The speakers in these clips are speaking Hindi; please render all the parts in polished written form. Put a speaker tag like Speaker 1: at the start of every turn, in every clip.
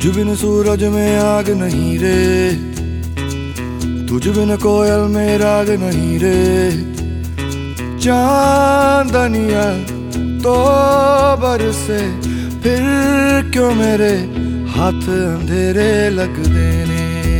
Speaker 1: तुझ बिन सूरज में आग नहीं रे, तुझ बिन कोयल में राग नहीं रे। चांदनिया तो बरसे फिर क्यों मेरे हाथ अंधेरे लग देने।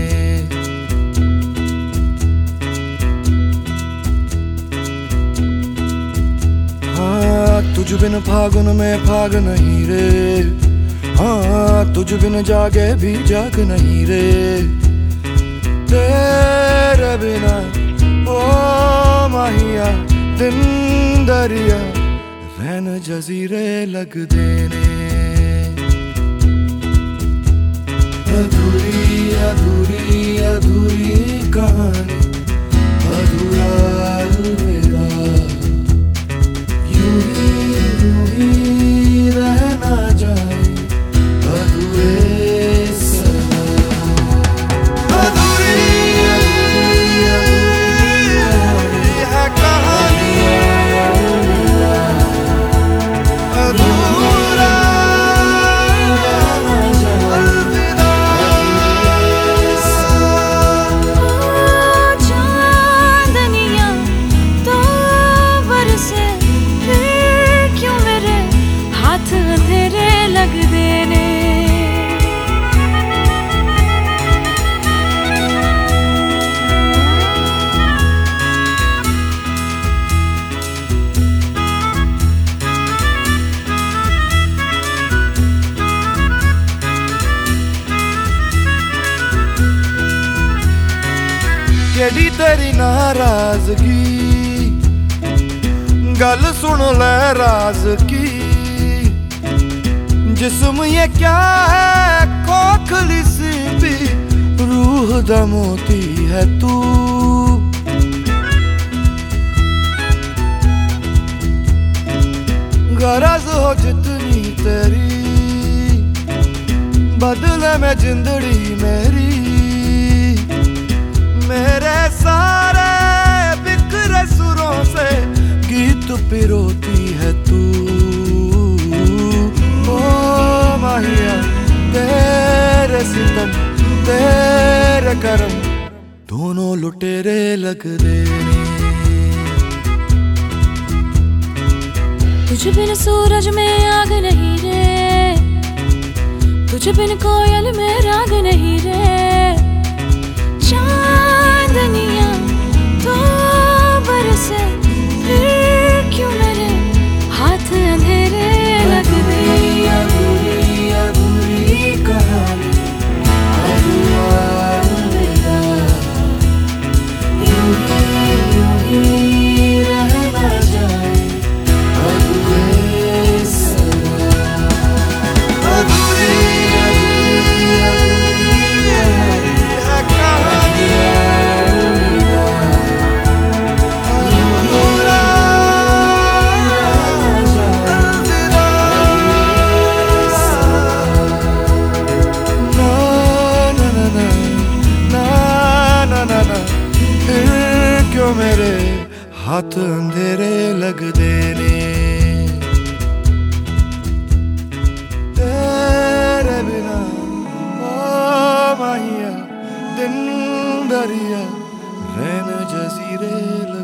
Speaker 1: हाँ तुझ बिन फागुन में फाग नहीं रे, हाँ तुझ बिन जागे भी जाग नहीं रे। तेरे बिना ओ माहिया दिन दरिया रैन जजीरे लग देने। अधूरी अधूरी अधूरी कहानी, अधूरा अलविदा, यूं ही रहना जाए अधूरे सदा। अधूरी है कहानी, अधूरा अलविदा।
Speaker 2: चांदनिया तो बरसे फिर क्यों मेरे हाथ अंधेरे लग देने।
Speaker 1: केड़ी तेरी नाराजगी, गल सुन ले राज की। जिस्म ये क्या है खोखली सी भी, रूह दा मोती है तू। गरज हो जितनी तेरी, बदले में जिंदड़ी मेरी। मेरे सारे बिखरे सुरों से गीत पिरोती है तू। ओ माहिया तेरे सितम तेरे करम दोनों लुटेरे लग देने।
Speaker 2: तुझ बिन सूरज में आग नहीं रे, तुझ बिन कोयल में राग नहीं रे। चांदनिया तो बरसे फिर क्यों मेरे हाथ अंधेरे लग देने।
Speaker 1: अधूरी अधूरी कहानी, अधूरा अलविदा, यूं ही रहना जाए अधूरे सदा। अधूरी है कहानी, अधूरा अलविदा। ना ना ना ना ना, फिर क्यों मेरे हाथ अंधेरे लग देने। तेरे बिना ओ माहिया दिन दरिया रैन जजीरे लग